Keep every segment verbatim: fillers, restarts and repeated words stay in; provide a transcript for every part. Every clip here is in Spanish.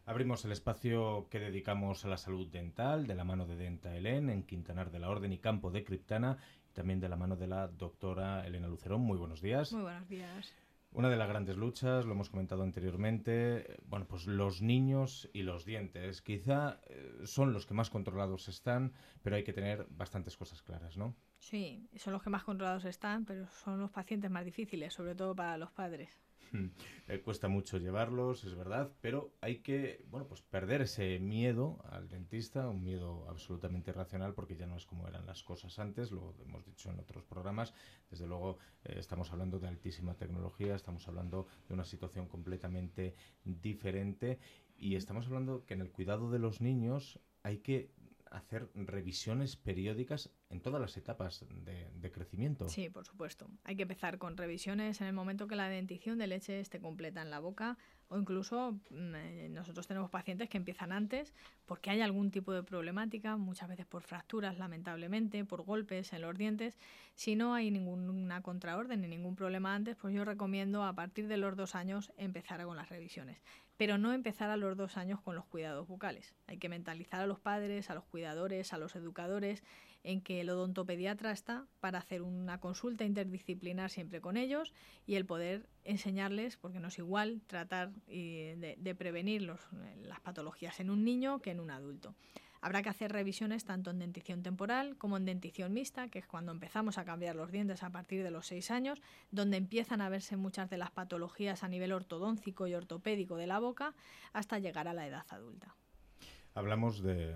Abrimos el espacio que dedicamos a la salud dental de la mano de Denta Helen en Quintanar de la Orden y Campo de Criptana, y también de la mano de la doctora Elena Lucerón. Muy buenos días. Muy buenos días. Una de las grandes luchas, lo hemos comentado anteriormente, bueno, pues los niños y los dientes. Quizá eh, son los que más controlados están, pero hay que tener bastantes cosas claras, ¿no? Sí, son los que más controlados están, pero son los pacientes más difíciles, sobre todo para los padres. Eh, cuesta mucho llevarlos, es verdad, pero hay que, bueno, pues perder ese miedo al dentista, un miedo absolutamente irracional, porque ya no es como eran las cosas antes, lo hemos dicho en otros programas. Desde luego eh, estamos hablando de altísima tecnología, estamos hablando de una situación completamente diferente, y estamos hablando que en el cuidado de los niños hay que hacer revisiones periódicas en todas las etapas de, de crecimiento. Sí, por supuesto. Hay que empezar con revisiones en el momento que la dentición de leche esté completa en la boca, o incluso mmm, nosotros tenemos pacientes que empiezan antes porque hay algún tipo de problemática, muchas veces por fracturas, lamentablemente, por golpes en los dientes. Si no hay ninguna contraorden ni ningún problema antes, pues yo recomiendo a partir de los dos años empezar con las revisiones. Pero no empezar a los dos años con los cuidados bucales. Hay que mentalizar a los padres, a los cuidadores, a los educadores, en que el odontopediatra está para hacer una consulta interdisciplinar siempre con ellos y el poder enseñarles, porque no es igual tratar y de, de prevenir los, las patologías en un niño que en un adulto. Habrá que hacer revisiones tanto en dentición temporal como en dentición mixta, que es cuando empezamos a cambiar los dientes a partir de los seis años, donde empiezan a verse muchas de las patologías a nivel ortodóntico y ortopédico de la boca, hasta llegar a la edad adulta. Hablamos de,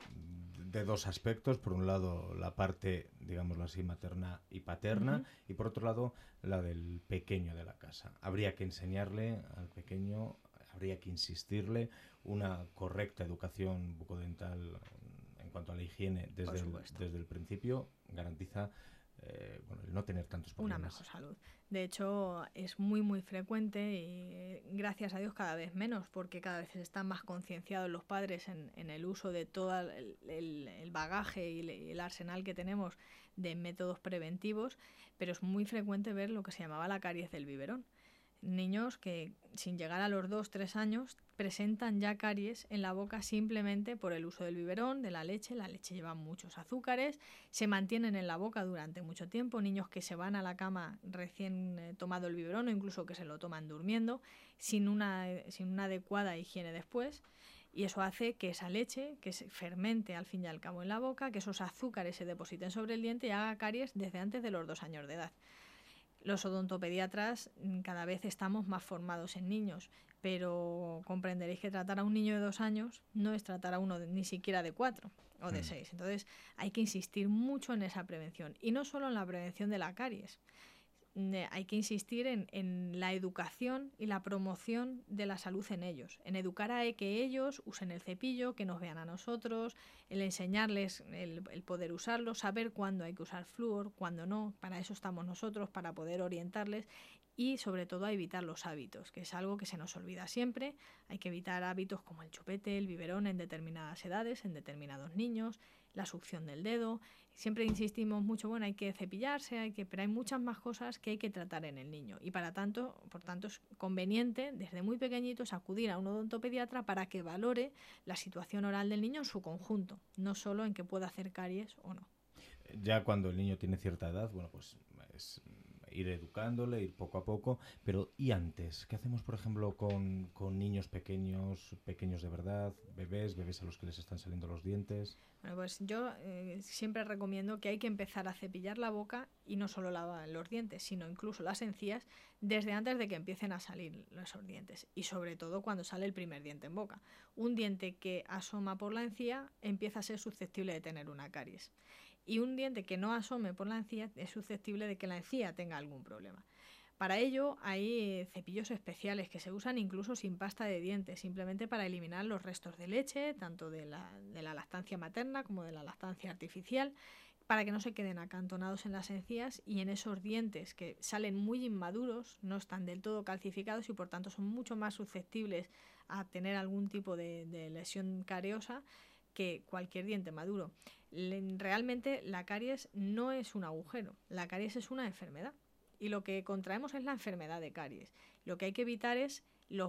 de dos aspectos. Por un lado, la parte, digámoslo así, materna y paterna, uh-huh. y por otro lado, la del pequeño de la casa. Habría que enseñarle al pequeño, habría que insistirle una correcta educación bucodental en cuanto a la higiene desde, el, desde el principio, garantiza Eh, bueno, el no tener tantos problemas. Una mejor salud. De hecho, es muy muy frecuente y gracias a Dios cada vez menos, porque cada vez están más concienciados los padres en, en el uso de todo el, el, el bagaje y el arsenal que tenemos de métodos preventivos, pero es muy frecuente ver lo que se llamaba la caries del biberón. Niños que sin llegar a los dos, tres años presentan ya caries en la boca simplemente por el uso del biberón, de la leche. La leche lleva muchos azúcares, se mantienen en la boca durante mucho tiempo. Niños que se van a la cama recién eh, tomado el biberón o incluso que se lo toman durmiendo sin una, sin una adecuada higiene después. Y eso hace que esa leche, que se fermente al fin y al cabo en la boca, que esos azúcares se depositen sobre el diente y haga caries desde antes de los dos años de edad. Los odontopediatras cada vez estamos más formados en niños, pero comprenderéis que tratar a un niño de dos años no es tratar a uno de, ni siquiera de cuatro o de seis. Entonces hay que insistir mucho en esa prevención y no solo en la prevención de la caries. Hay que insistir en, en la educación y la promoción de la salud en ellos, en educar a que ellos usen el cepillo, que nos vean a nosotros, el enseñarles el, el poder usarlo, saber cuándo hay que usar flúor, cuándo no, para eso estamos nosotros, para poder orientarles y sobre todo a evitar los hábitos, que es algo que se nos olvida siempre. Hay que evitar hábitos como el chupete, el biberón en determinadas edades, en determinados niños, la succión del dedo. Siempre insistimos mucho, bueno, hay que cepillarse, hay que, pero hay muchas más cosas que hay que tratar en el niño y para tanto, por tanto es conveniente desde muy pequeñitos acudir a un odontopediatra para que valore la situación oral del niño en su conjunto, no solo en que pueda hacer caries o no. Ya cuando el niño tiene cierta edad, bueno, pues es ir educándole, ir poco a poco, pero ¿y antes? ¿Qué hacemos, por ejemplo, con, con niños pequeños, pequeños de verdad, bebés, bebés a los que les están saliendo los dientes? Bueno, pues yo eh, siempre recomiendo que hay que empezar a cepillar la boca y no solo la, los dientes, sino incluso las encías desde antes de que empiecen a salir esos dientes y sobre todo cuando sale el primer diente en boca. Un diente que asoma por la encía empieza a ser susceptible de tener una caries y un diente que no asome por la encía es susceptible de que la encía tenga algún problema. Para ello hay cepillos especiales que se usan incluso sin pasta de dientes, simplemente para eliminar los restos de leche, tanto de la, de la lactancia materna como de la lactancia artificial, para que no se queden acantonados en las encías y en esos dientes que salen muy inmaduros, no están del todo calcificados y por tanto son mucho más susceptibles a tener algún tipo de, de lesión cariosa que cualquier diente maduro. Realmente la caries no es un agujero, la caries es una enfermedad. Y lo que contraemos es la enfermedad de caries. Lo que hay que evitar es los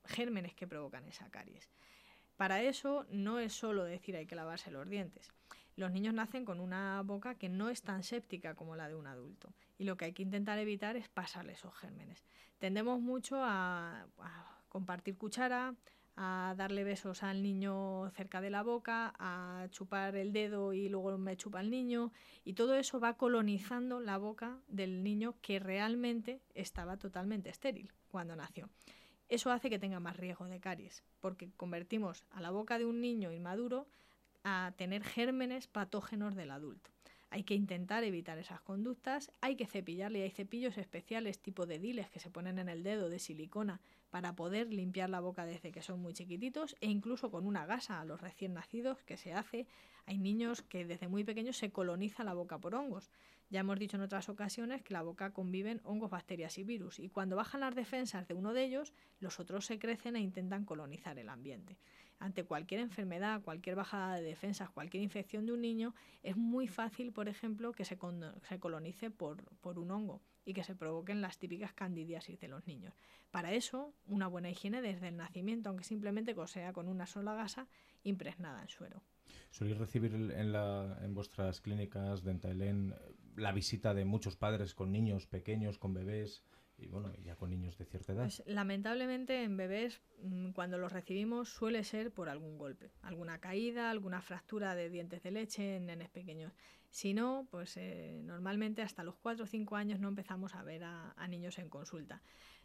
gérmenes que provocan esa caries. Para eso no es solo decir hay que lavarse los dientes. Los niños nacen con una boca que no es tan séptica como la de un adulto y lo que hay que intentar evitar es pasarle esos gérmenes. Tendemos mucho a, a compartir cuchara, a darle besos al niño cerca de la boca, a chupar el dedo y luego me chupa el niño, y todo eso va colonizando la boca del niño que realmente estaba totalmente estéril cuando nació. Eso hace que tenga más riesgo de caries, porque convertimos a la boca de un niño inmaduro a tener gérmenes patógenos del adulto. Hay que intentar evitar esas conductas, hay que cepillarle, y hay cepillos especiales tipo de diles que se ponen en el dedo de silicona para poder limpiar la boca desde que son muy chiquititos, e incluso con una gasa a los recién nacidos que se hace. Hay niños que desde muy pequeños se coloniza la boca por hongos. Ya hemos dicho en otras ocasiones que la boca conviven hongos, bacterias y virus, y cuando bajan las defensas de uno de ellos, los otros se crecen e intentan colonizar el ambiente. Ante cualquier enfermedad, cualquier bajada de defensas, cualquier infección de un niño, es muy fácil, por ejemplo, que se, con, se colonice por, por un hongo y que se provoquen las típicas candidiasis de los niños. Para eso, una buena higiene desde el nacimiento, aunque simplemente sea con una sola gasa impregnada en suero. ¿Soléis recibir en, la, en vuestras clínicas Dentailén la visita de muchos padres con niños pequeños, con bebés? Y bueno, ya con niños de cierta edad. Pues lamentablemente en bebés, cuando los recibimos, suele ser por algún golpe, alguna caída, alguna fractura de dientes de leche en nenes pequeños. Si no, pues eh, normalmente hasta los cuatro o cinco años no empezamos a ver a, a niños en consulta.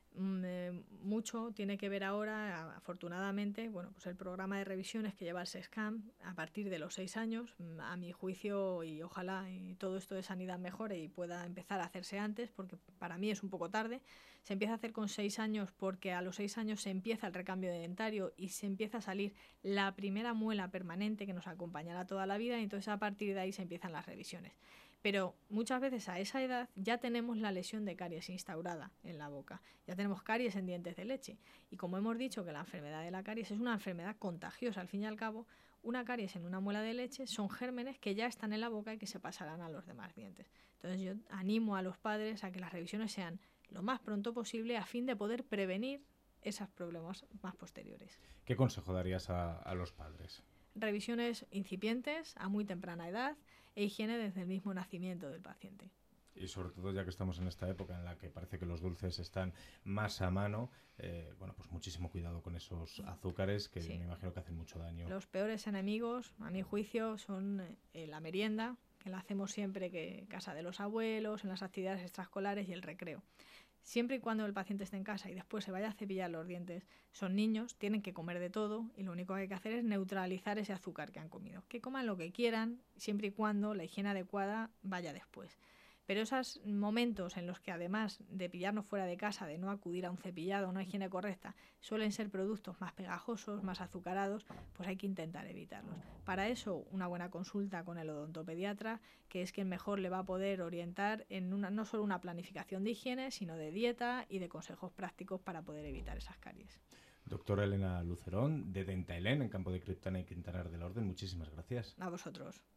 Eh, mucho tiene que ver ahora, afortunadamente, bueno, pues el programa de revisiones que lleva el SESCAM a partir de los seis años, a mi juicio, y ojalá y todo esto de sanidad mejore y pueda empezar a hacerse antes, porque para mí es un poco tarde. Se empieza a hacer con seis años porque a los seis años se empieza el recambio de dentario y se empieza a salir la primera muela permanente que nos acompañará toda la vida, y entonces a partir de ahí se empiezan las revisiones. Pero muchas veces a esa edad ya tenemos la lesión de caries instaurada en la boca, ya tenemos caries en dientes de leche, y como hemos dicho que la enfermedad de la caries es una enfermedad contagiosa, al fin y al cabo, una caries en una muela de leche son gérmenes que ya están en la boca y que se pasarán a los demás dientes. Entonces yo animo a los padres a que las revisiones sean lo más pronto posible a fin de poder prevenir esos problemas más posteriores. ¿Qué consejo darías a, a los padres? Revisiones incipientes a muy temprana edad e higiene desde el mismo nacimiento del paciente. Y sobre todo ya que estamos en esta época en la que parece que los dulces están más a mano, eh, bueno, pues muchísimo cuidado con esos azúcares que sí, me imagino que hacen mucho daño. Los peores enemigos, a mi juicio, son eh, la merienda, que la hacemos siempre que en casa de los abuelos, en las actividades extraescolares y el recreo. Siempre y cuando el paciente esté en casa y después se vaya a cepillar los dientes, son niños, tienen que comer de todo y lo único que hay que hacer es neutralizar ese azúcar que han comido. Que coman lo que quieran, siempre y cuando la higiene adecuada vaya después. Pero esos momentos en los que además de pillarnos fuera de casa, de no acudir a un cepillado, a una higiene correcta, suelen ser productos más pegajosos, más azucarados, pues hay que intentar evitarlos. Para eso, una buena consulta con el odontopediatra, que es quien mejor le va a poder orientar en una, no solo una planificación de higiene, sino de dieta y de consejos prácticos para poder evitar esas caries. Doctora Elena Lucerón, de Dentailén, en Campo de Criptana y Quintanar del Orden, muchísimas gracias. A vosotros.